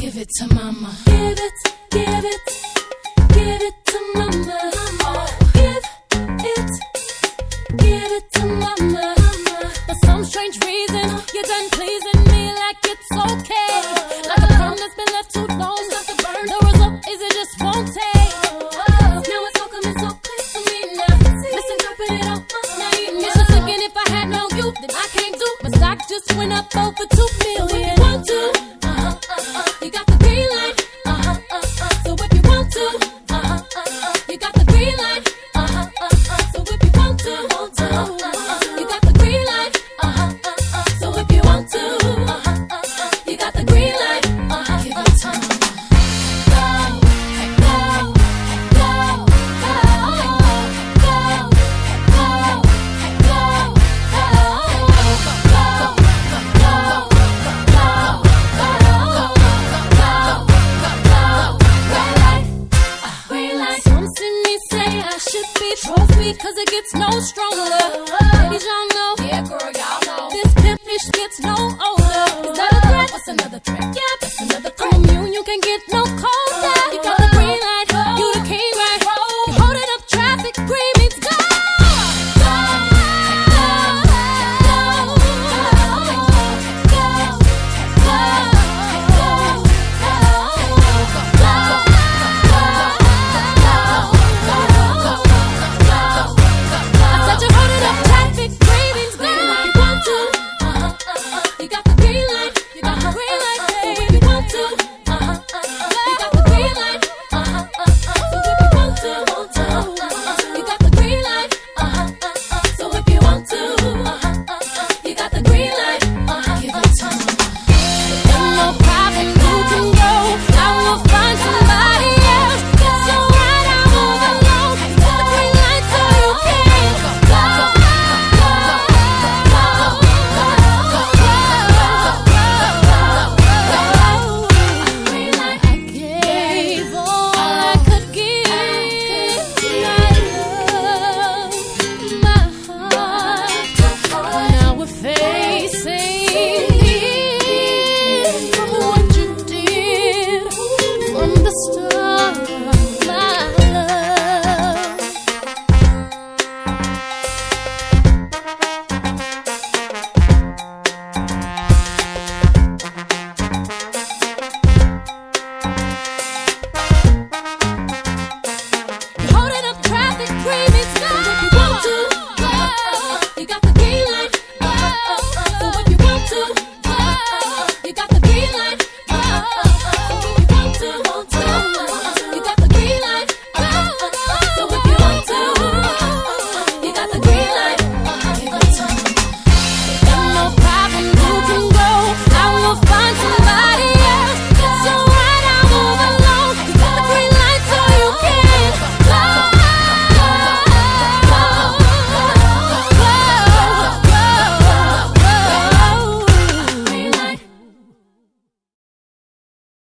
Give it to mama. Give it to mama. Give it to mama. For some strange reason, you're done pleasing me like it's okay. Like a crumb that's been left too long. The result is it just won't take. Now it's all coming so clear to me now. Misinterpret it all my name. It's just thinking if I had no you, then I can't do. My stock just went up over 2 million. So if you want to, you got the green light. So if you want to, you got the green light. So if you want to, you got the green light. So if you want to, you got the green light. Give it to mama. Trophy, cause it gets no stronger. Ladies, y'all know. Yeah, girl, y'all know. This pimpish gets no older. Is that a threat? What's another threat? Yeah,